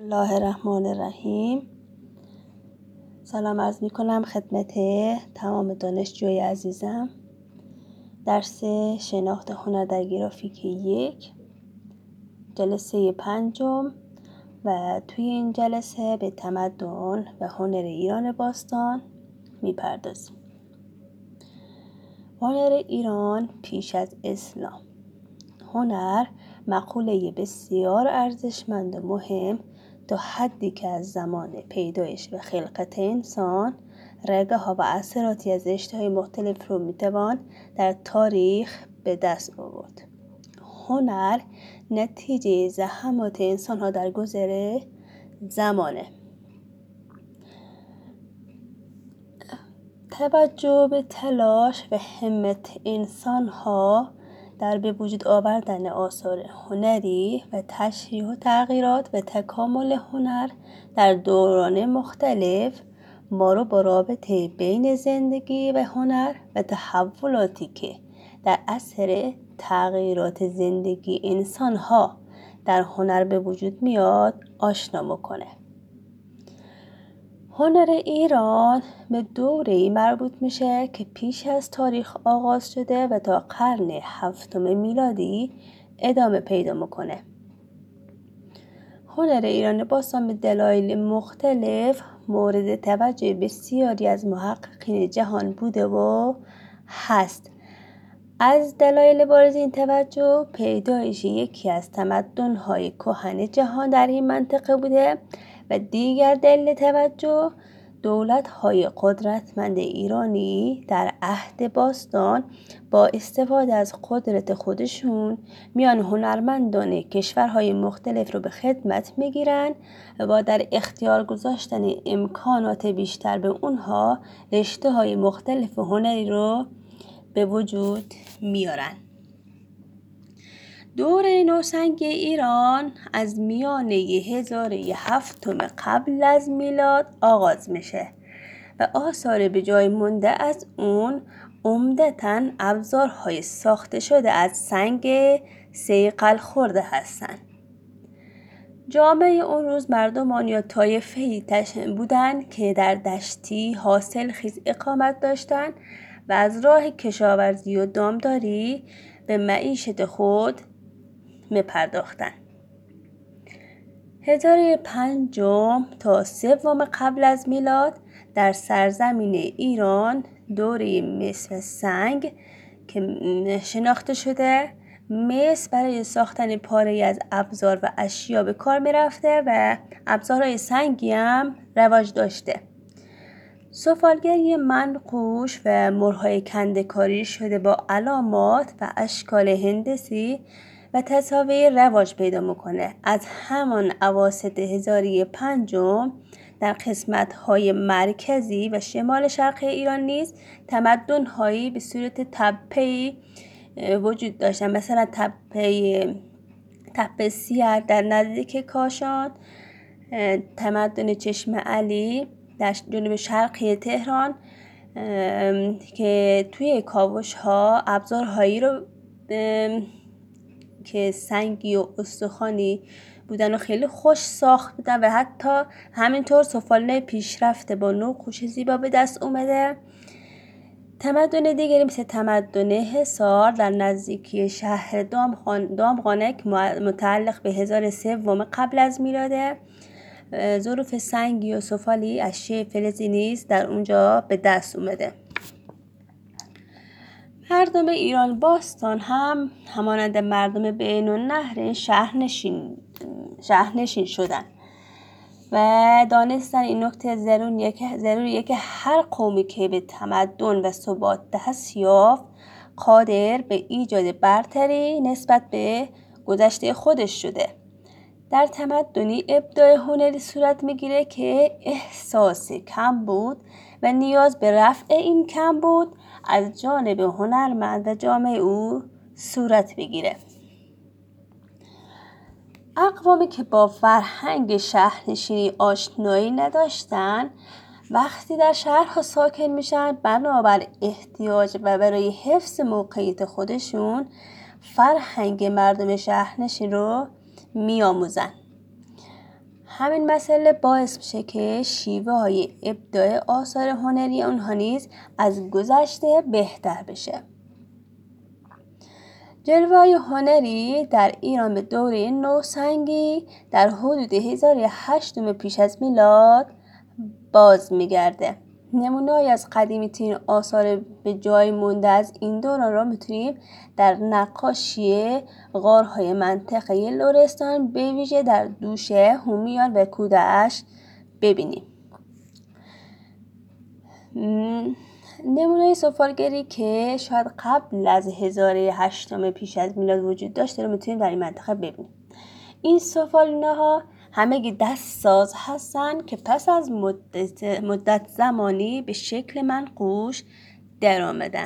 الله الرحمن الرحیم. سلام عرض می کنم خدمت تمام دانشجوی عزیزم. درس شناخت هنر در گرافیک 1 جلسه 5 و توی این جلسه به تمدن و هنر ایران باستان می پردازیم. هنر ایران پیش از اسلام. هنر مقوله بسیار ارزشمند و مهم تا حدی که از زمان پیدایش و خلقت انسان رگه ها و اثراتی از رشته‌های مختلف رو میتوان در تاریخ به دست آورد. هنر نتیجه زحمات انسان ها در گذر زمانه. توجه به تلاش و همت انسان ها در به وجود آوردن آثار هنری و تشریح و تغییرات و تکامل هنر در دوران مختلف ما رو با رابطه بین زندگی و هنر و تحولاتی که در اثر تغییرات زندگی انسان ها در هنر به وجود میاد آشنا میکنه. هنر ایران به دوره‌ای مربوط میشه که پیش از تاریخ آغاز شده و تا قرن 7 میلادی ادامه پیدا میکنه. هنر ایران باستان به دلایل مختلف مورد توجه بسیاری از محققین جهان بوده و هست. از دلایل بارز این توجه پیدایش یکی از تمدن‌های کهن جهان در این منطقه بوده و دیگر دلیل توجه دولت‌های قدرتمند ایرانی در عهد باستان با استفاده از قدرت خودشون میان هنرمندان کشورهای مختلف رو به خدمت میگیرن و با در اختیار گذاشتن امکانات بیشتر به اونها رشته‌های مختلف هنری رو به وجود میارن. دوره نوسنگی ایران از میانه 1007 قبل از میلاد آغاز میشه و آثار به جای مونده از اون عمدتاً ابزارهای ساخته شده از سنگ صیقل خورده هستن. جامعه اون روز مردمان یا طایفه‌ای بودن که در دشتی حاصل خیز اقامت داشتن و از راه کشاورزی و دامداری به معیشت خود می‌پرداختن. هجری 5 تا 3 قبل از میلاد در سرزمین ایران دوره مس و سنگ که شناخته شده. مس برای ساختن پاره از ابزار و اشیا به کار می‌رفته و ابزارهای سنگی هم رواج داشته. سفالگری منقوش و مهرهای کنده‌کاری شده با علامات و اشکال هندسی و تصاویر رواج پیدا میکنه. از همان اواسط هجری 5 در قسمت‌های مرکزی و شمال شرقی ایران نیز تمدن‌هایی به صورت تپه‌ای وجود داشتن. مثلا تپه سیر در نزدیک کاشان، تمدن چشم علی در جنوب شرقی تهران که توی کاوش ها ابزارهایی رو که سنگی و استخوانی بودن و خیلی خوش ساخت بودن و حتی همینطور سفالینه پیشرفته با نقوش زیبا به دست اومده. تمدن دیگری مثل تمدن حصار در نزدیکی شهر دامغانه که متعلق به 1003 قبل از میلاده، ظروف سنگی و سفالی اشیاء فلزی نیز در اونجا به دست اومده. مردم ایران باستان هم همانند مردم بین النهر شهرنشین شدن و دانستن این نکته ضروریه که هر قومی که به تمدن و ثبات دست یافت قادر به ایجاد برتری نسبت به گذشته خودش شده. در تمدنی ابداع هنری صورت میگیره که احساس کمبود و نیاز به رفع این کمبود از جانب هنرمند و جامعه او صورت بگیره. اقوامی که با فرهنگ شهرنشینی آشنایی نداشتن وقتی در شهرها ساکن میشن بنابر احتیاج و برای حفظ موقعیت خودشون فرهنگ مردم شهرنشین رو میآموزن. همین مسئله باعث میشه که شیوه های ابداع آثار هنری اونها نیز از گذشته بهتر بشه. جلوه‌های هنری در ایران به دوره نوسنگی در حدود 1008 پیش از میلاد باز میگرده. نمونه‌ای از قدیمی‌ترین آثار به جای مونده از این دوران را میتونیم در نقاشی غارهای منطقه لرستان به ویژه در دوشه، هومیان و کوده‌اش ببینیم. نمونه سفالگری که شاید قبل از 1008 پیش از میلاد وجود داشته رو میتونیم در این منطقه ببینیم. این سفالینه‌ها همگی دست ساز هستن که پس از مدت زمانی به شکل منقوش در آمدن.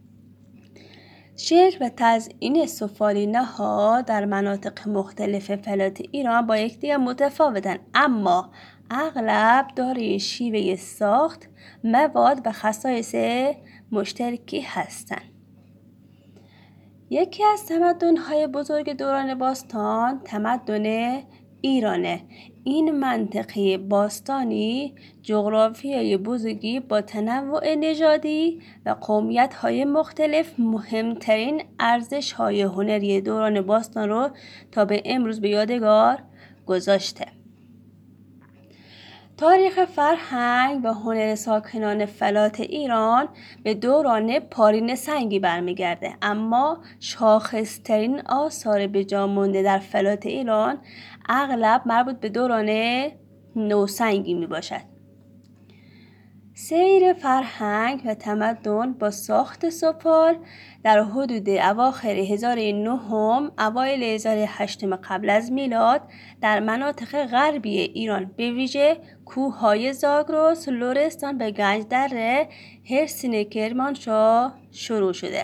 شکل و تزیین سفالینه‌ها در مناطق مختلف فلات ایران با یکدیگر متفاوتن، اما اغلب دارای شیوه ساخت، مواد و خصایص مشترکی هستند. یکی از تمدن‌های بزرگ دوران باستان تمدن ایرانه. این منطقه باستانی جغرافیای بزرگی با تنوع نژادی و قومیت‌های مختلف مهمترین ارزش‌های هنری دوران باستان رو تا به امروز به یادگار گذاشته. تاریخ فرهنگ و هنر ساکنان فلات ایران به دوران پارین سنگی برمیگرده، اما شاخصترین آثار به جا مانده در فلات ایران اغلب مربوط به دوران نوسنگی می باشد. سیر فرهنگ و تمدن با ساخت سفال در حدود اواخر 1009 اوایل 1008 قبل از میلاد در مناطق غربی ایران به ویژه کوههای زاگرس، لرستان و گنجدره، هرسین کرمانشاه شروع شده.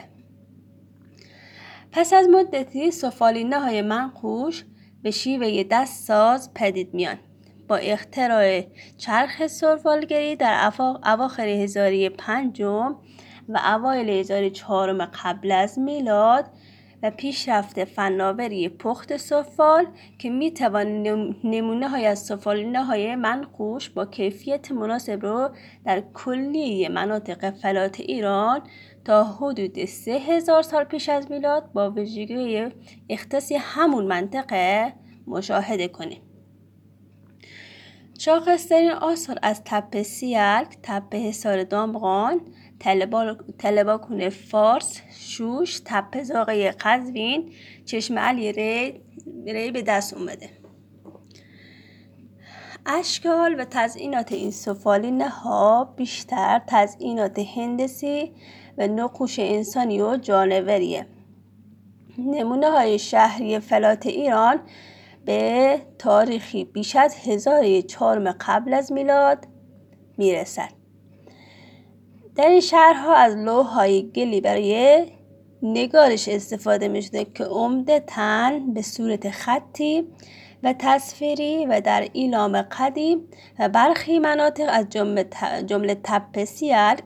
پس از مدتی سفالینه‌های منقوش به شیوه دستساز پدید میان. با اختراع چرخ سفالگری در اواخر 1005 و اوایل 1004 قبل از میلاد و پیشرفت فناوری پخت سفال که میتوان نمونه‌های از سفالینه‌های منقوش با کیفیت مناسب رو در کلیه مناطق فلات ایران تا حدود 3000 سال پیش از میلاد با ویژگی اختصاصی همون منطقه مشاهده کنیم. شاخص‌ترین آثار از تپه سیلک، تپه حصار دامغان، تله‌باکون فارس، شوش، تپه زاغه قزوین، چشم علی ری به دست اومده. اشکال و تزیینات این سفالینه‌ها بیشتر تزیینات هندسی و نقوش انسانی و جانوریه. نمونه‌های شهری فلات ایران به تاریخی بیش از 1004 قبل از میلاد میرسد. در این شهرها از لوح‌های گلی برای نگارش استفاده می‌شده که عمدتاً به صورت خطی و تصویری و در ایلام قدیم و برخی مناطق از جمله تپه سیلک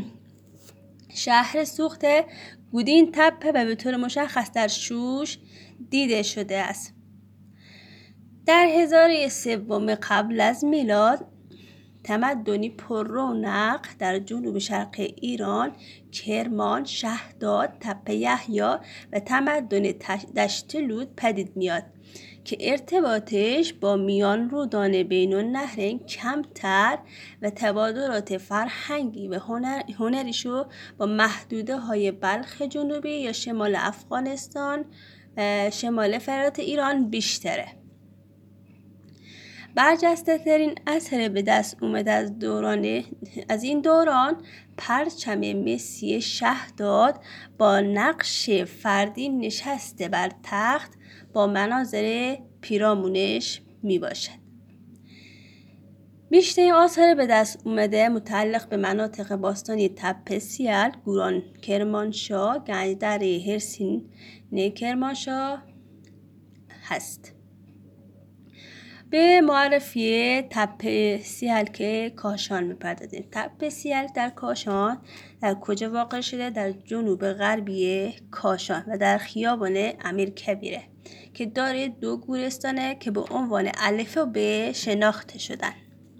شهر سوخته گودین تپه و به طور مشخص در شوش دیده شده است. در 1003 قبل از میلاد تمدنی پر رونق در جنوب شرق ایران، کرمان، شهداد، تپه یحیی و تمدن دشت لود پدید میاد که ارتباطش با میان رودان بین النهرین کمتر و تبادلات فرهنگی و هنریشو با محدوده های بلخ جنوبی یا شمال افغانستان و شمال فلات ایران بیشتره. برجسته ترین اثر به دست اومده از این دوران پرچم مسی شهداد با نقش فردی نشسته بر تخت با مناظر پیرامونش می باشد. بیشتر آثار به دست اومده متعلق به مناطق باستانی تپه سیلک، گوران کرمانشاه، گنجدره هرسین کرمانشاه هست. به معرفی تپه سیلک کاشان می‌پردازیم. تپه سیلک در کاشان در کجا واقع شده؟ در جنوب غربی کاشان و در خیابان امیرکبیره. که دارای 2 گورستانه که به عنوان الف و ب شناخته شدن.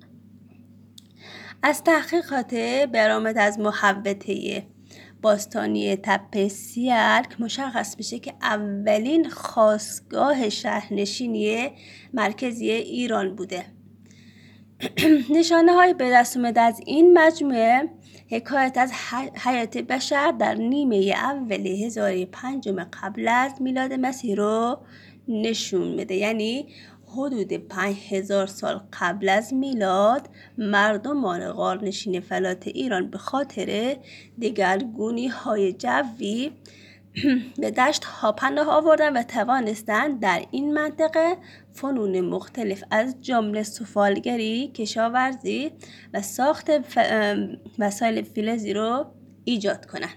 از تحقیقات برآمد از محوطه باستانی تپه سیلک مشخص میشه که اولین خاستگاه شهرنشینی مرکزی ایران بوده. نشانه های به دست اومده از این مجموعه حکایت از حیات بشر در نیمه اول 1005 قبل از میلاد مسیح رو نشون میده. یعنی حدود 5000 سال قبل از میلاد مردمان غارنشین فلات ایران به خاطر دگرگونی های جوی به دشت ها پناه آوردن و توانستند در این منطقه فنون مختلف از جمله سفالگری، کشاورزی و ساخت وسایل فلزی رو ایجاد کنند.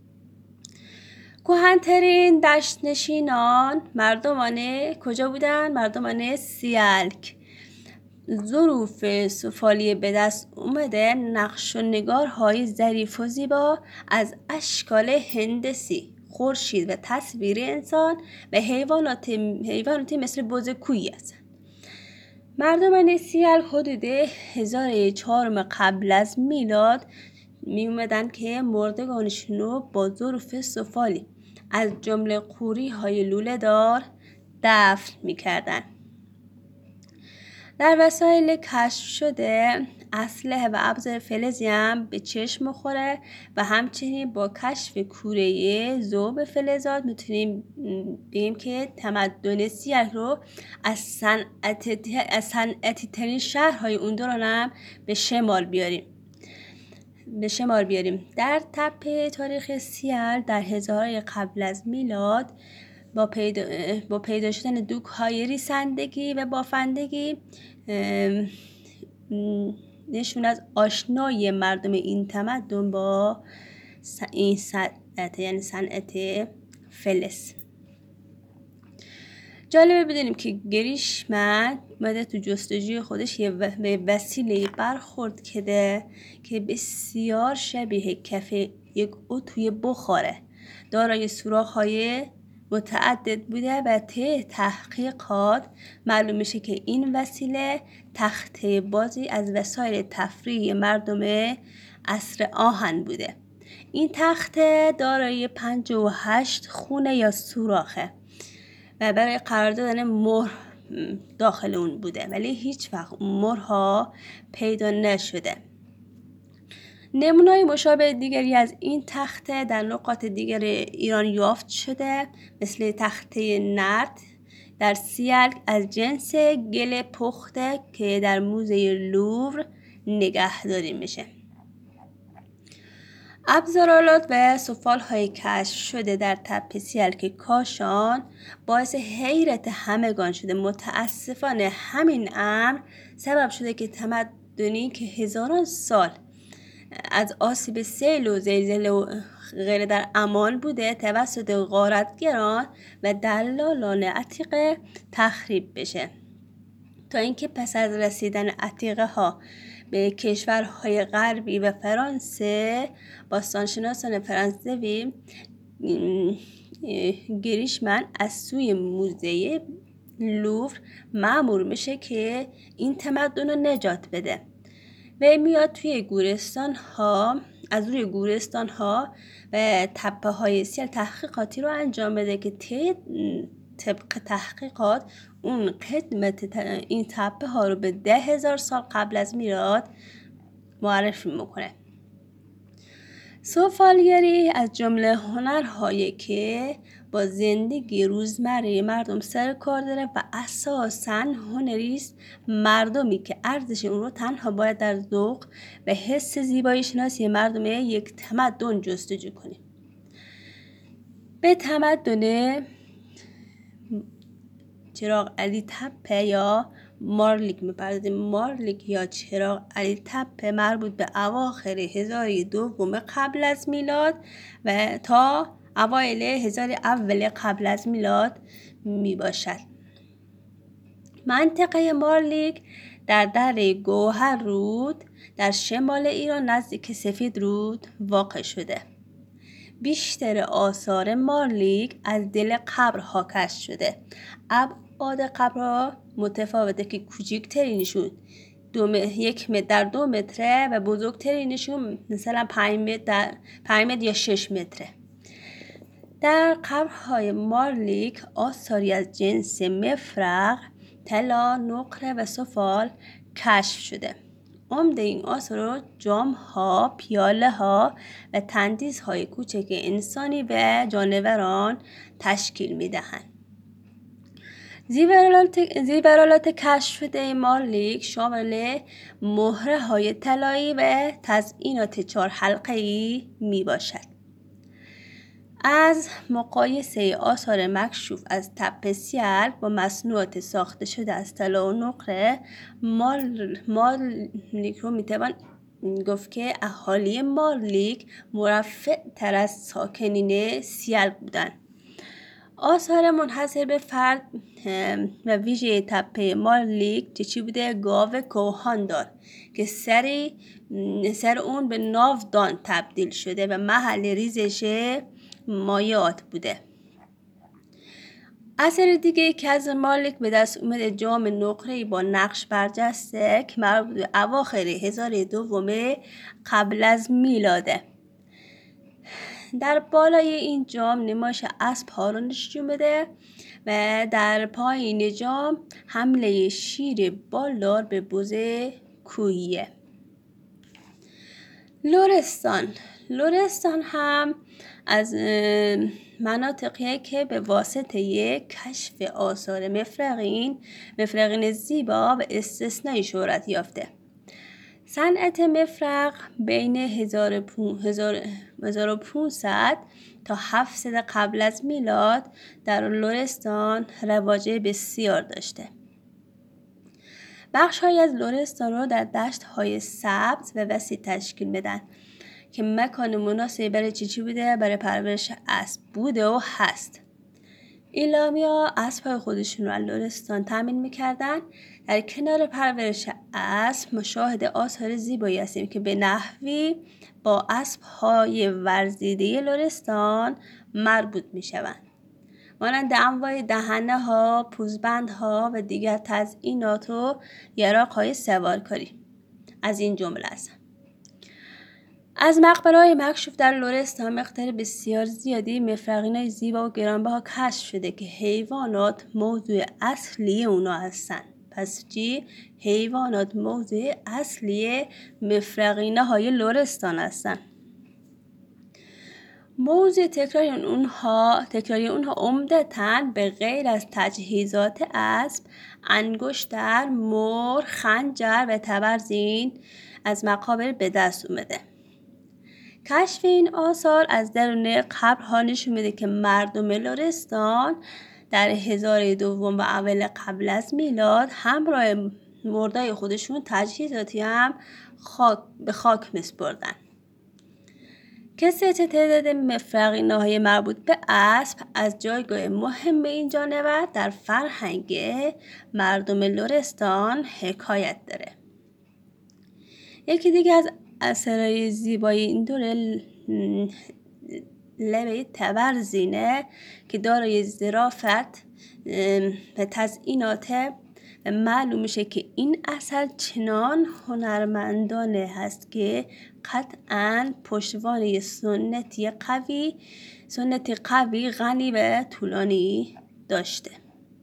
کهن‌ترین دشت نشینان مردمان کجا بودن؟ مردمان سیلک. ظروف سفالی به دست اومده نقش و نگارهای ظریف و زیبا از اشکال هندسی، خورشید و تصویر انسان و حیواناتی مثل بز کوهی هستند. مردمان سیلک حدود 1004 قبل از میلاد می اومدن که مردگانشون رو با ظروف سفالی از جمله قوری های لوله دار دفن می کردن. در وسایل کشف شده اسلحه و ابزار فلزی هم به چشم میخوره و همچنین با کشف کوره ذوب فلزات میتونیم بگیم که تمدن سیلک رو از صنعتی ترین شهرهای اون دوران هم به شمار بیاریم. در تپه تاریخ سیلک در هزارهای قبل از میلاد با پیدا شدن دوک‌های ریسندگی و بافندگی نشون از آشنایی مردم این تمدن با این صنعت، یعنی صنعت فلز. جالبه بدونیم که گریشمن اومده تو جستجوی خودش یه وسیله برخورد کرده که بسیار شبیه کف یک اتوی بخاره، دارای سوراخ‌های متعدد بوده و طی تحقیقات معلوم میشه که این وسیله تخته بازی از وسایل تفریحی مردم عصر آهن بوده. این تخته دارای 58 خونه یا سوراخه و برای قرار دادن مهر داخل اون بوده، ولی هیچ وقت مهرها پیدا نشده. نمونه‌های مشابه دیگری از این تخته در نقاط دیگر ایران یافت شده، مثل تخته نرد در سیلک از جنس گل پخته که در موزه لوور نگهداری میشه. ابزارالات و سفال‌های کشف شده در تپه سیلک کاشان باعث حیرت همگان شده. متاسفانه همین امر سبب شده که تمدنی که هزاران سال از آسیب سیل و زلزله و غیره در امان بوده توسط غارتگران و دلالان عتیقه تخریب بشه، تا اینکه پس از رسیدن عتیقه ها به کشورهای غربی و فرانسه، باستانشناسان فرانسوی گریشمن از سوی موزه لوور مأمور میشه که این تمدن رو نجات بده و میاد توی گورستان ها، از روی گورستان ها و تپه های سیل تحقیقاتی رو انجام بده که طبق تحقیقات اون قدمت این تپه ها رو به 10,000 سال قبل از میلاد معرفی میکنه. سفالگری از جمله هنرهایی که با زندگی روزمره مردم سر کار داره و اساساً هنریست مردمی که ارزش اون رو تنها باید در ذوق و حس زیبایی شناسی مردم یک تمدن جستجو کنیم. به تمدن چراغ علی تپه یا مارلیک می‌پردازیم. مارلیک یا چراغ علی تپه مربوط به اواخر هزاره دوم قبل از میلاد و تا اوایل هزاره اول قبل از میلاد می باشد. منطقه مارلیک در دره گوهررود در شمال ایران نزدیک سفید رود واقع شده. بیشتر آثار مارلیک از دل قبرها کشف شده. ابعاد قبرها متفاوته که کوچکترینشون 1 متر در 2 متره و بزرگترینشون مثلا 5 متر یا 6 متره. در قبرهای مارلیک آثاری از جنس مفرق، طلا، نقره و سفال کشف شده. عمده این آثار جام‌ها، پیاله‌ها و تندیس‌های کوچک انسانی و جانوران تشکیل می‌دهند. زیورالات کشف شده مارلیک شامل مهره‌های طلایی و تزئینات 4 حلقه‌ای میباشد. از مقایسه آثار مکشوف از تپه سیال با مصنوعات ساخته شده از طلا و نقره، مارلیک رو میتوان گفت که اهالی مارلیک مرفع تر از ساکنین سیال بودند. آثار منحصر به فرد و ویژه تپه مارلیک چی بوده؟ گاو کوهاندار که سر اون به ناودان تبدیل شده و محل ریزش مایعات بوده. اثر دیگه که از مارلیک به دست اومده جام نقره‌ای با نقش برجسته که مربوط به اواخر 1002 قبل از میلاده. در بالای این جام نمایش اسب‌ها رو نشون میده و در پایین جام حمله شیر بالدار به بز کوهیه. لرستان هم از مناطقیه که به واسطه کشف آثار مفرقین زیبا و استثنایی شهرت یافته. صنعت مفرق بین 1500 تا 700 قبل از میلاد در لرستان رواج بسیار داشته. بخش‌هایی از لرستان رو در دشت‌های سبز و وسیع تشکیل میدن که مکان مناسبی برای چی بوده؟ برای پرورش اسب بوده و هست. ایلامیا اسب‌های خودشون رو از لرستان تامین میکردن. در کنار پرورش اسب مشاهده آثار زیبایی هستیم که به نحوی با اسب‌های ورزیده لرستان مربوط میشوند، مانند انواع دهنه‌ها، پوزبندها و دیگر تزئینات و یراق‌های سوارکاری از این جمله است. از مقبره‌های مکشوف در لرستان مقدار بسیار زیادی مفرقین‌های زیبا و گرانبها کشف شده که حیوانات موضوع اصلی اونا هستن. پس چی؟ حیوانات موضوع اصلی مفرقینه‌های لرستان هستن. موضوع تکراری اونها عمدتاً به غیر از تجهیزات اسب، انگشتر، مهر، خنجر و تبرزین از مقابر به دست اومده. کشف این آثار از درون قبرها نشون میده که مردم لرستان در 1002 و اول قبل از میلاد همراه مردای خودشون تجهیزاتی هم به خاک میسپردن. کثرت تعداد مفرقینه‌های مربوط به اسب از جایگاه مهم این جانور در فرهنگ مردم لرستان حکایت داره. یکی دیگه از اثرهای زیبای این دوره لبه تبرزینه که دارای ظرافت و تزئینات معلوم میشه که این اثر چنان هنرمندانه هست که قطعاً پشتوانه سنتی قوی غنی و طولانی داشته.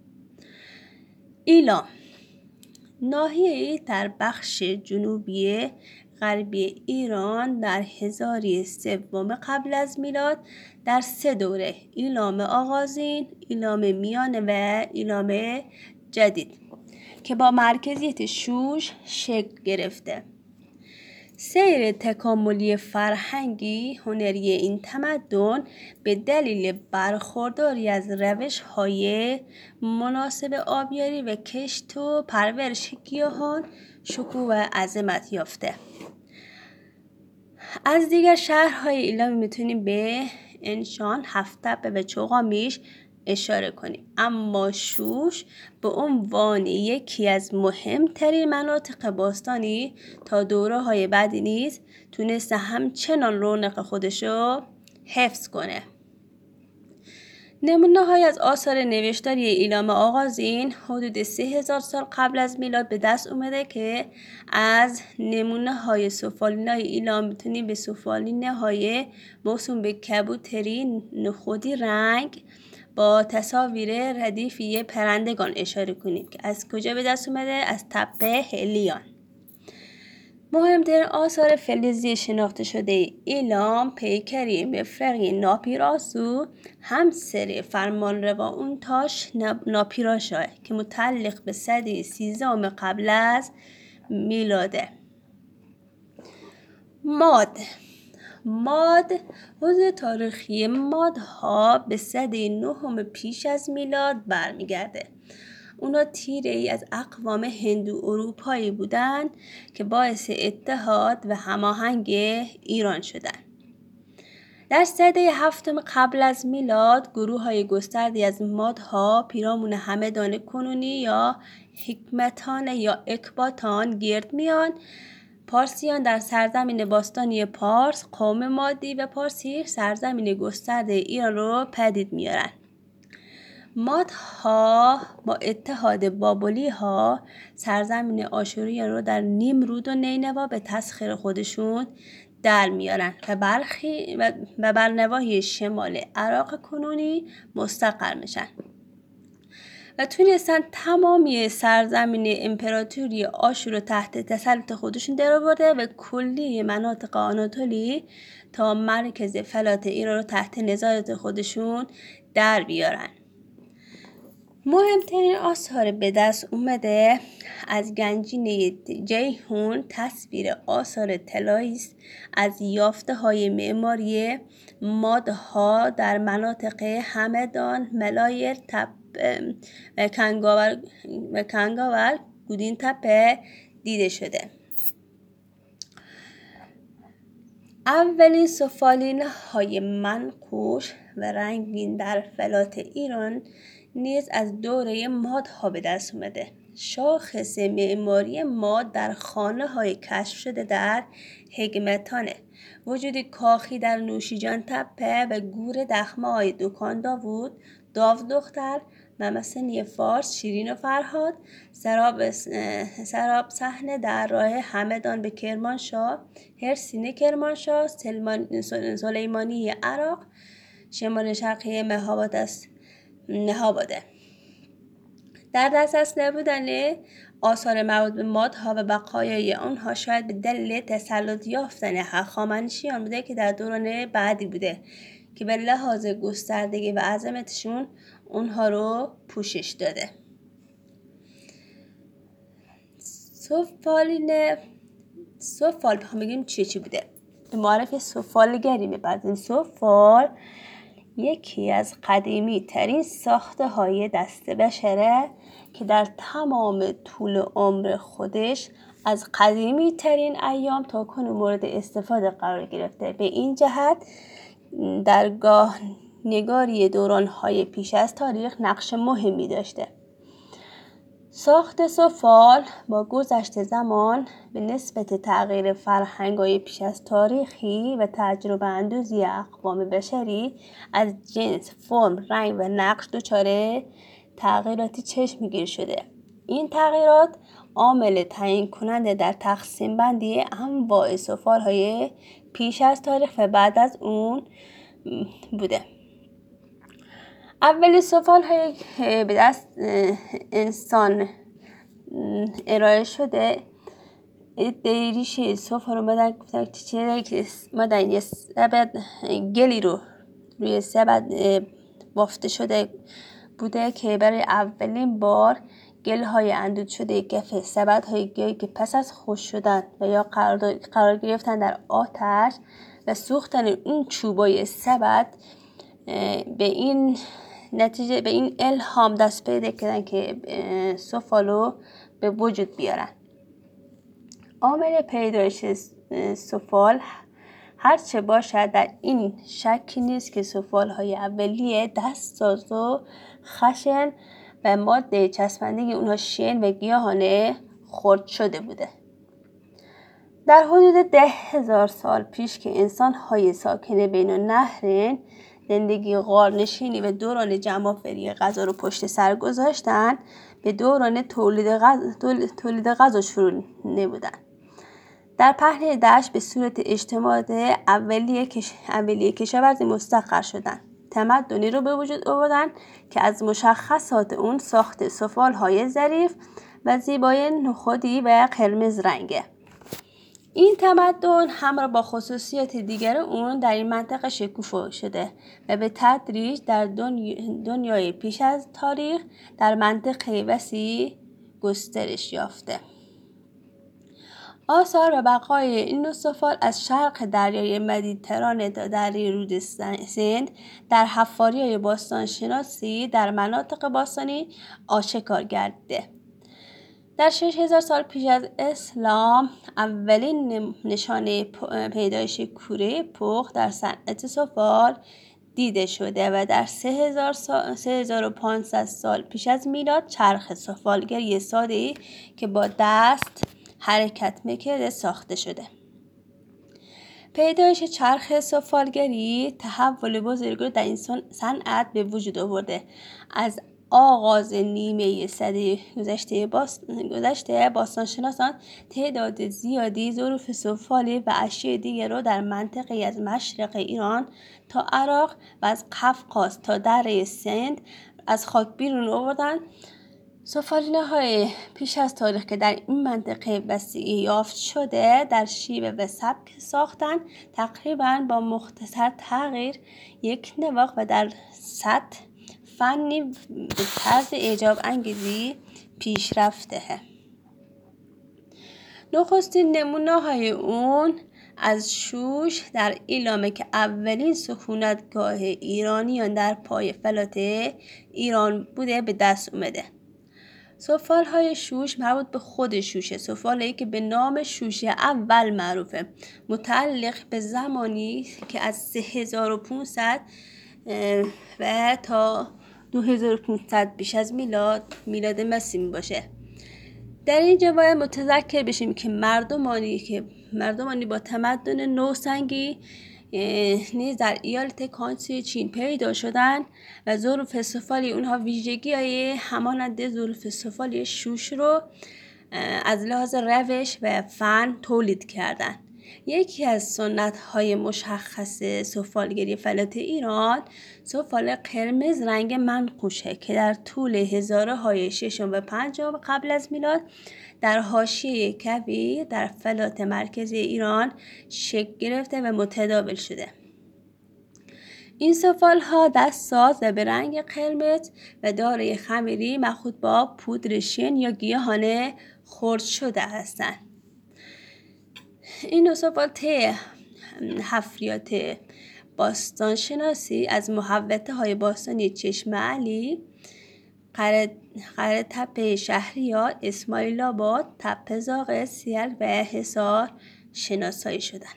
ایلام ناحیه‌ای در بخش جنوبی غربی ایران در 1003 قبل از میلاد در 3 دوره ایلام آغازین، ایلام میانه و ایلام جدید که با مرکزیت شوش شکل گرفته. سیر تکاملی فرهنگی هنری این تمدن به دلیل برخورداری از روش‌های مناسب آبیاری و کشت و پرورش گیاهان شکوه و عظمت یافته. از دیگر شهرهای ایلام میتونیم به انشان، هفت‌تپه و چوغامیش اشاره کنیم، اما شوش به عنوان یکی از مهمترین مناطق باستانی تا دوره‌های بعدی نیز تونسته همچنان رونق خودشو حفظ کنه. نمونه های از آثار نوشتاری ایلام آغازین حدود 3000 سال قبل از میلاد به دست اومده که از نمونه های سفالین های ایلام میتونیم به سفالین های موسوم به کبوتری نخودی رنگ با تصاویر ردیفی پرندگان اشاره کنیم که از کجا به دست اومده؟ از تپه هلیون. مهمترین آثار فلزی شناخته شده ایلام پیکری مفرقی ناپیراسو همسر فرمانروا اون تاش ناپیراشا که متعلق به سده 13 قبل از میلاده. ماد حوزه تاریخی مادها به سده 9 پیش از میلاد برمیگرده. اونا تیره ای از اقوام هندو اروپایی بودند که باعث اتحاد و هماهنگ ایران شدند. در سده 7 قبل از میلاد گروه های گستردی از مادها پیرامون همدان کنونی یا حکمتان یا اکباتان گرد میان. پارسیان در سرزمین باستانی پارس، قوم مادی و پارسی سرزمین گسترده ایران رو پدید میارن. مادها با اتحاد بابلی ها سرزمین آشوریان رو در نیمرود و نینوا به تسخیر خودشون در میارن و بر نواحی شمال عراق کنونی مستقر میشن و تونستن تمامی سرزمین امپراتوری آشور رو تحت تسلط خودشون درآورده و کلی مناطق آناتولی تا مرکز فلات ایران رو تحت نظارت خودشون در بیارن. مهمترین آثار به دست اومده از گنجینه جیهون تصویر آثار طلایی است از یافته های معماری مادها در مناطق همدان، ملایر و کنگاور گودین تپه دیده شده. اولین سفالین های منقوش و رنگین در فلات ایران نیز از دوره مادها به دست اومده. شاخص معماری ماد در خانه های کشف شده در حکمتانه. وجود کاخی در نوشیجان تپه و گور دخمه های دکان داو دختر، ممسنی فارس، شیرین و فرهاد، سراب صحنه در راه همدان به کرمانشاه، هرسین کرمانشاه، سلیمانی عراق، شمال شرقی مهاباده. در دسترس نبودن آثار مربوط به مادها و بقایای آنها شاید به دلیل تسلط یافتن هخامنشیان بوده که در دوران بعدی بوده که به لحاظ گستردگی و عظمتشون اونها رو پوشش داده. سفال بخوام بگیم چی بوده؟ به معرف سفالگری می‌پردازیم. سفال یکی از قدیمی ترین ساخته های دست بشره که در تمام طول عمر خودش از قدیمی ترین ایام تا کنون مورد استفاده قرار گرفته. به این جهت در نگاری دوران‌های پیش از تاریخ نقش مهمی داشته. ساخت سفال با گذشت زمان به نسبت تغییر فرهنگ‌های پیش از تاریخی و تجربه اندوزی اقوام بشری از جنس، فرم، رنگ و نقش دچار تغییراتی چشمگیر شده. این تغییرات عامل تعیین کننده در تقسیم بندی انواع سفال‌های پیش از تاریخ و بعد از اون بوده. اولین سفال‌های به دست انسان ارائه شده دیریش سفال رو مدن یه سبد گلی رو روی سبد بافته شده بوده که برای اولین بار گل‌های اندود شده کف سبدهای گلی که پس از خشک شدن و یا قرار گرفتن در آتش و سوختن این چوبای سبد به این الهام دست پیدا کردن که سفالو به وجود بیارن. عامل پیدایش سفال هرچه باشد در این شکی نیست که سفال‌های اولیه دستساز و خشن و ماده چسبندگی اونها شن و گیاهان خرد شده بوده. در حدود 10,000 سال پیش که انسان‌های ساکن بین النهرین زندگی غارنشینی و دوران جمع‌آوری غذا رو پشت سر گذاشتن، به دوران تولید غذا شروع نمودن. در پهنه دشت به صورت اجتماع اولیه کشاورزی مستقر شدن. تمدنی رو به وجود آوردن که از مشخصات اون ساخت سفالهای ظریف و زیبای نخودی و قرمز رنگه. این تمدن همراه با خصوصیات دیگر اون در این منطقه شکوفا شده و به تدریج در دنیای پیش از تاریخ در منطقه وسیع گسترش یافته. آثار و بقای این نوع سفال از شرق دریای مدیترانه تا دریای رود سند در حفاری‌های باستانشناسی در مناطق باستانی آشکار گردیده. در 6,000 سال پیش از اسلام اولین نشانه پیدایش کوره پخت در صنعت سفال دیده شده و در 3500 سال پیش از میلاد چرخ سفالگری ساده‌ای که با دست حرکت میکرده ساخته شده. پیدایش چرخ سفالگری تحول بزرگی در این صنعت به وجود آورده. از آغاز نیمه سده گذشته باستانشناسان تعداد زیادی ظروف سفالی و اشیاء دیگر را در منطقه از مشرق ایران تا عراق و از قفقاز تا دره سند از خاک بیرون آوردند. سفالینه‌های پیش از تاریخ که در این منطقه وسیع یافت شده در شیوه و سبک ساختن تقریباً با مختصر تغییر یک نواخت و در سطح فنی به طرز اعجاب انگیزی پیشرفته. نخستین نمونه‌های اون از شوش در ایلامه که اولین سکونتگاه ایرانیان در پای فلات ایران بوده به دست اومده. سفالهای شوش مربوط به خود شوشه، سفالهایی که به نام شوشه اول معروفه، متعلق به زمانی که از 3500 و تا 2500 پیش از میلاد مسیح باشه. در اینجا باید متذکر بشیم که مردمانی با تمدن نوسنگی نیز در ایالت کانسی چین پیدا شدن و ظروف سفالی اونها ویژگی‌های همانند ظروف سفالی شوش رو از لحاظ روش و فن تولید کردند. یکی از سنت‌های مشخص سفالگری فلات ایران سفال قرمز رنگ منقوشه که در طول هزاره‌های ششم و پنجم قبل از میلاد در حاشیه کویر در فلات مرکزی ایران شکل گرفته و متداول شده. این سفال‌ها دستساز و به رنگ قرمز و دارای خمیری مخلوط با پودر شن یا گیاهان خرد شده هستند. این سفال طی حفریات باستانشناسی از محوطه‌های باستانی چشم علی، قره تپه شهریار، اسماعیل آباد، تپه زاغ، سیل و حصار شناسایی شدند.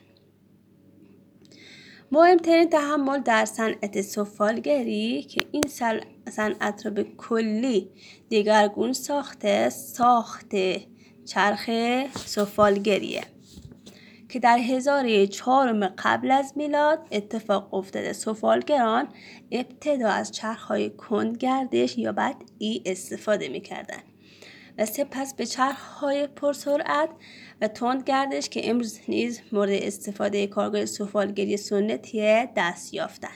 مهمترین تحول در صنعت سفالگری که این صنعت را به کلی دگرگون ساخت چرخ سفالگریه که در 1004 قبل از میلاد اتفاق افتاده. سفالگران ابتدا از چرخ‌های کندگردش یا بدئی استفاده می‌کردند و سپس به چرخ‌های پرسرعت و تندگردش که امروز نیز مورد استفاده کارگاه سفالگری سنتی دست یافتند.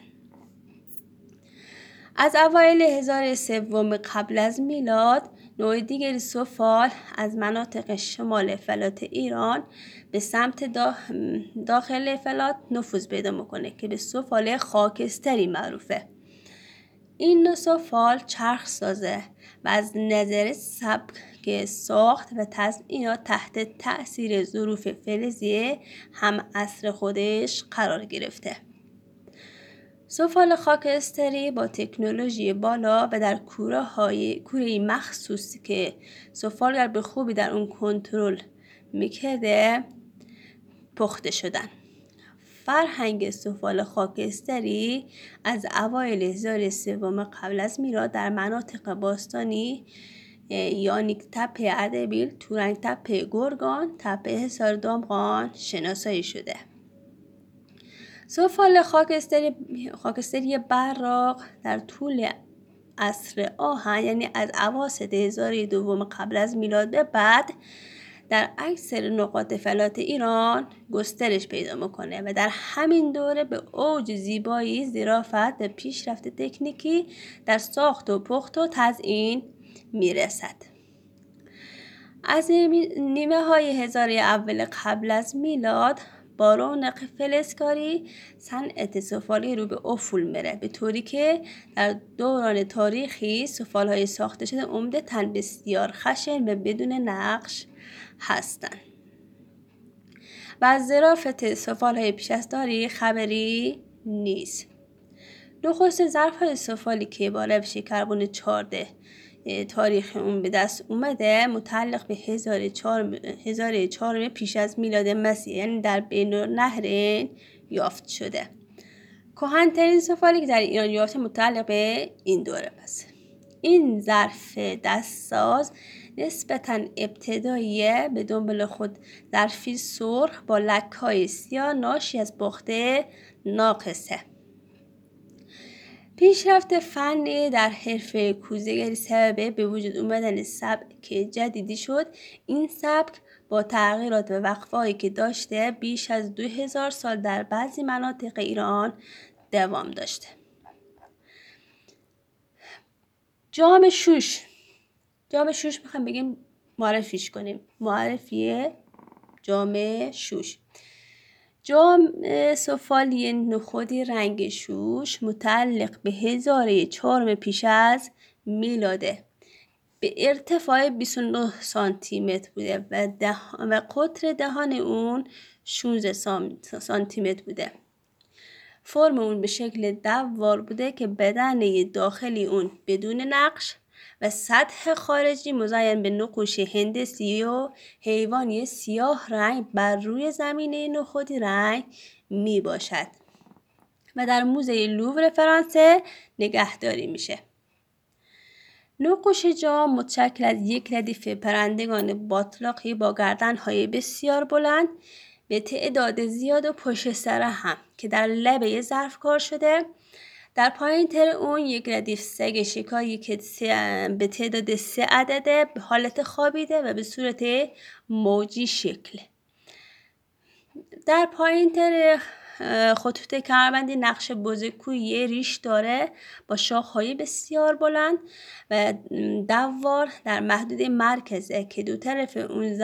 از اوایل 1003 قبل از میلاد نوع دیگری سفال از مناطق شمال فلات ایران به سمت داخل فلات نفوذ پیدا میکنه که به سفال خاکستری معروفه. این نوع سفال چرخ سازه و از نظر سبک ساخت و تزئینات تحت تأثیر ظروف فلزی هم عصر خودش قرار گرفته. سفال خاکستری با تکنولوژی بالا و در کوره مخصوصی که سفالگر به خوبی در اون کنترل میکرده پخته شدن. فرهنگ سفال خاکستری از اوایل 1003 قبل از میلاد در مناطق باستانی یانیک تپه اردبیل، تورنگ تپه گرگان، تپه حصار دامغان شناسایی شده. سفال خاکستری براق در طول عصر آهن، یعنی از اواسط هزاره دوم قبل از میلاد به بعد، در اکثر نقاط فلات ایران گسترش پیدا میکنه و در همین دوره به اوج زیبایی، ظرافت و پیشرفت تکنیکی در ساخت و پخت و تزیین میرسد. از نیمه های هزاره اول قبل از میلاد با رونق فلزکاری صنعت سفالی رو به افول میره، به طوری که در دوران تاریخی سفالهای ساخته شده عمدتاً بسیار خشن و بدون نقش هستند و از ظرافت سفالهای پیش از تاریخ خبری نیست. نخست ظرف‌های سفالی که با روش کربن 14 تاریخ اون به دست اومده متعلق به 1004 پیش از میلاد مسیح، یعنی در بین النهرین یافت شده. کهن‌ترین سفالی که در ایران یافته متعلق به این دوره پس. این ظرف دستساز نسبتاً ابتداییه، به دنبال خود ظرفی سرخ با لک‌های سیاه ناشی از باخته ناقصه. پیشرفت فنی در حرفه کوزه‌گری سبب به وجود اومدن سبک جدیدی شد. این سبک با تغییرات و وقفه‌هایی که داشته بیش از 2000 سال در بعضی مناطق ایران دوام داشته. جام شوش میخوام بگیم معرفیش کنیم. معرفی جام شوش. جام سفالی نخودی رنگ شوش متعلق به 1004 پیش از میلاده. به ارتفاع 29 سانتی متر بوده و قطر دهان اون 16 سانتی متر بوده. فرم اون به شکل دوار بوده که بدنه داخلی اون بدون نقش و سطح خارجی مزین به نقوش هندسی و حیوانی سیاه رنگ بر روی زمینه نخودی رنگ می باشد و در موزه لوور فرانسه نگهداری میشه. نقوش جام متشکل از یک ردیف پرندگان باطلاقی با گردن‌های بسیار بلند به تعداد زیاد و پشت سر هم که در لبه ظرف کار شده. در پایین تر اون یک ردیف سگ شکاری که به تعداد 3 عدده به حالت خوابیده و به صورت موجی شکل. در پایین تر خطوط کمربندی نقش بزرگکویی ریش داره با شاخه‌های بسیار بلند و دوار در محدود مرکزه که دو طرف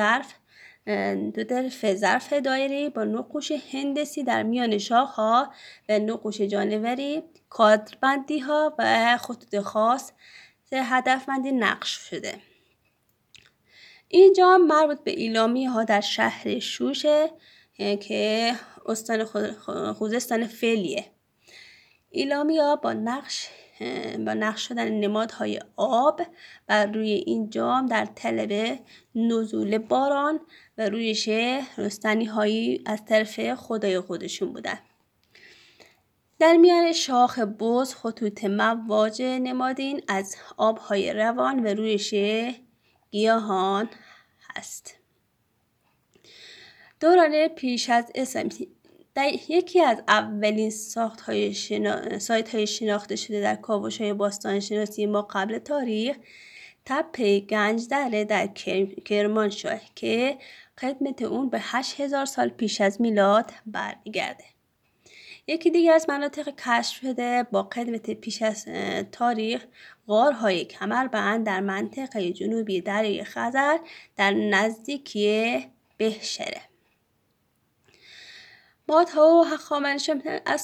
ظرف دایری با نقوش هندسی در میان شاخه‌ها و نقوش جانوری، کادربندی‌ها و خطوط خاص هدفمندی نقش شده. این جام مربوط به ایلامی‌ها در شهر شوشه که استان خوزستان فعلیه. ایلامی‌ها با نقش شدن نمادهای آب بر روی این جام در طلب نزول باران و رویش رستنی‌هایی از طرف خدای خودشون بودن. در میان شاخ بز خطوط مواج نمادین از آبهای روان و رویش گیاهان هست. دوران پیش از اسلام در یکی از اولین سایت‌های شناخته شده در کاوش‌های باستانشناسی ما قبل تاریخ، تپه گنجدره در کرمانشاه که قدمت اون به 8000 سال پیش از میلاد برمیگرده. یکی دیگر از مناطق کشف شده با قدمت پیش از تاریخ غارهای کمربند در منطقه جنوبی دریای خزر در نزدیکی بهشهره. مادها و هخامنشیان از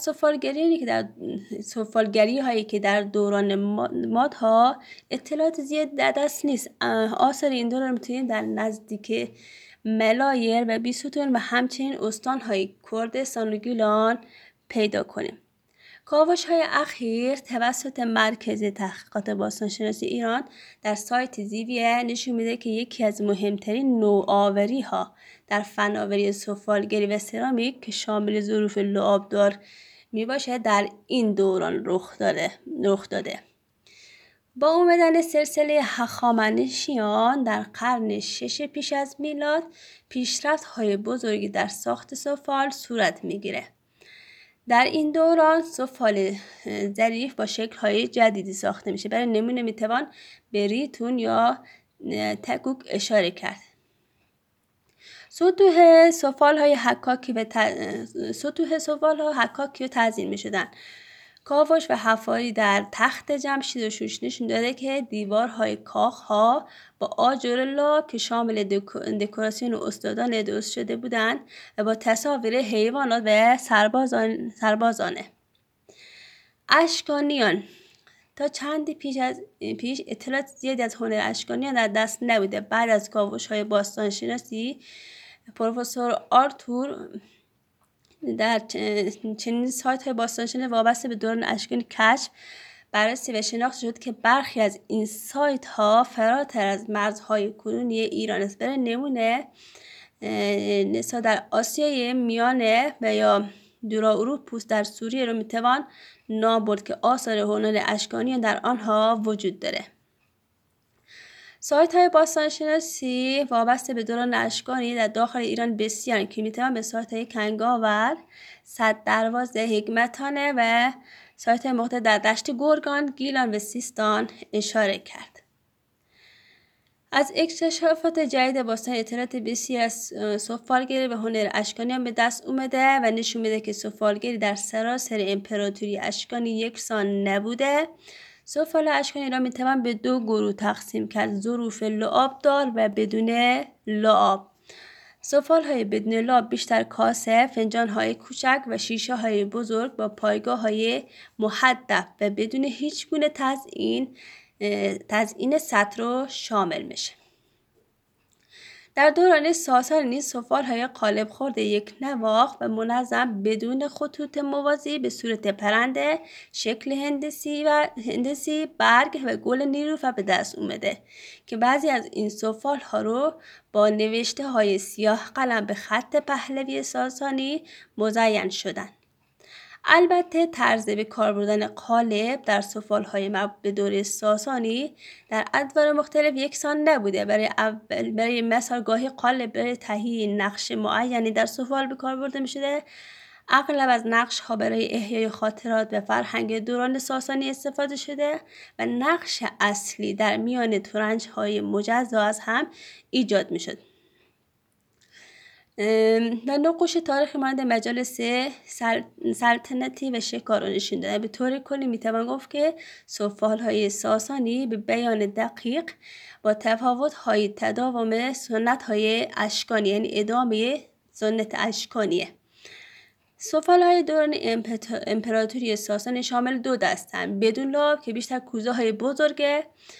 سفالگری هایی که در دوران مادها اطلاعات زیاد در دست نیست. آثار این دوران میتونیم در نزدیک ملایر و بیستون و همچنین استانهای کردستان و گیلان پیدا کنیم. کاوش‌های اخیر توسط مرکز تحقیقات باستانشناسی ایران در سایت زیویه نشون میده که یکی از مهمترین نوآوری‌ها در فناوری سفالگری و سرامیک که شامل ظروف لعابدار میباشه در این دوران رخ داده. با اومدن سلسله هخامنشیان در قرن 6 پیش از میلاد پیشرفت‌های بزرگی در ساخت سفال صورت میگیره. در این دوران سفال ظریف با شکل‌های جدیدی ساخته میشه. برای نمونه میتوان به ریتون یا تکوک اشاره کرد. سطوح سفال‌های حکاکی و تزیین می‌شدند. کاوش و حفاری در تخت جمشید و شوش نشون داده که دیوارهای کاخ‌ها با آجر لاب که شامل دکوراسیون و استادانه درست شده بودند و با تصاویر حیوانات و سربازانه. اشکانیان تا چندی پیش اطلاعات زیادی از هنر اشکانیان در دست نبوده. بعد از کاوش‌های باستانشناسی پروفسور آرتور در چنین سایت‌های باستانشناسی وابسته به دوران اشکانی کشف، بررسی و شناخته شد که برخی از این سایت‌ها فراتر از مرزهای کنونی ایران است. برای نمونه نسا در آسیای میانه و یا دورا اروپوس در سوریه رو میتوان نام برد که آثار هنر اشکانی در آنها وجود داره. سایت‌های باستانشناسی وابسته به دوران اشکانی در داخل ایران بسیار که میتوان به سایت‌های کنگاور، صد دروازه، حکمتانه و سایت‌های مختلف در دشت گرگان، گیلان و سیستان اشاره کرد. از اکتشافات جدید باستان اطلاعات بسیار از سفالگری و هنر اشکانیان به دست اومده و نشون میده که سفالگری در سراسر امپراتوری اشکانی یکسان نبوده. سفال اشکانی را میتوان به دو گروه تقسیم کرد: ظروف لعاب دار و بدون لعاب. سفال های بدون لعاب بیشتر کاسه، فنجان های کوچک و شیشه های بزرگ با پایگاه های محدب و بدون هیچ گونه تزیین سطح رو شامل میشه. در دوران ساسانی نیز سفال‌های قالب خورده یک نواخت و منظم بدون خطوط موازی به صورت پرنده، شکل هندسی، برگ و گل نیلوفر به دست اومده که بعضی از این سفال‌ها رو با نوشته‌های سیاه قلم به خط پهلوی ساسانی مزین شدند. البته طرز به کار بردن قالب در سفال‌های مربوط به دوره ساسانی در ادوار مختلف یکسان نبوده. برای مثال گاهی قالب برای تهیه نقش معینی در سفال به کار برده می‌شده. اغلب از نقش‌ها برای احیای خاطرات و فرهنگ دوران ساسانی استفاده شده و نقش اصلی در میان ترنج‌های مجزا از هم ایجاد می‌شد. و نقوش تاریخی مانند مجالس سلطنتی و شکار را نشون داده. به طور کلی میتوان گفت که سفال‌های ساسانی به بیان دقیق با تفاوت‌های تداوم سنت‌های اشکانی، یعنی ادامه سنت اشکانیه. سفال‌های دوران امپراتوری ساسانی شامل دو دستند: بدون لعاب که بیشتر کوزه‌های بزرگه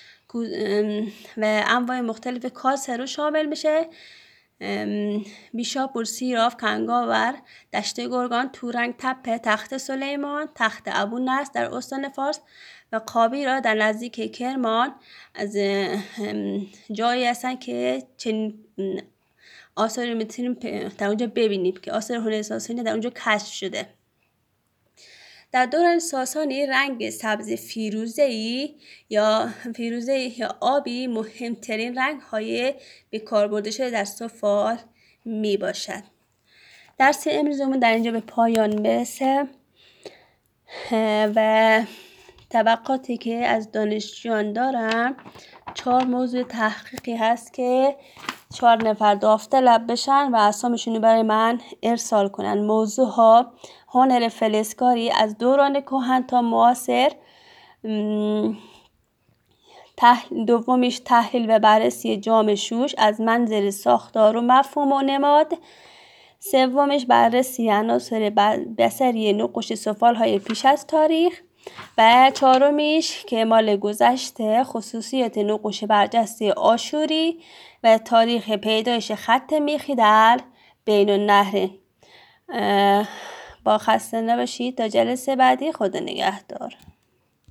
و انواع مختلف کاسه رو شامل میشه، بیشاپور، سیراف، کنگاور، دشت گرگان، تورنگ تپه، تخت سلیمان، تخت ابونصر در استان فارس و قابیرا در نزدیک کرمان از جایی هستن که چنین آثاری رو میتونیم در اونجا ببینیم که آثار هنر ساسانی در اونجا کشف شده. در دوران ساسانی رنگ سبز فیروزه‌ای یا آبی مهمترین رنگ‌های به کار برده شده در سفال می باشد. درس امروزمون در اینجا به پایان برسه و توقعاتی که از دانشجویان دارم 4 موضوع تحقیقی هست که 4 نفر داوطلب بشن و اسامشون رو برای من ارسال کنن. موضوع ها: هنر فلزکاری از دوران کهن تا معاصر، دومیش تحلیل و بررسی جام شوش از منظر ساختار و مفهوم و نماد، سومیش بررسی عناصر بصری نقوش سفال‌های پیش از تاریخ و چهارمیش که مال گذشته خصوصیات نقوش برجسته آشوری و تاریخ پیدایش خط میخی در بین النهرین. با خسته نباشید تا جلسه بعدی. خدا نگهدار.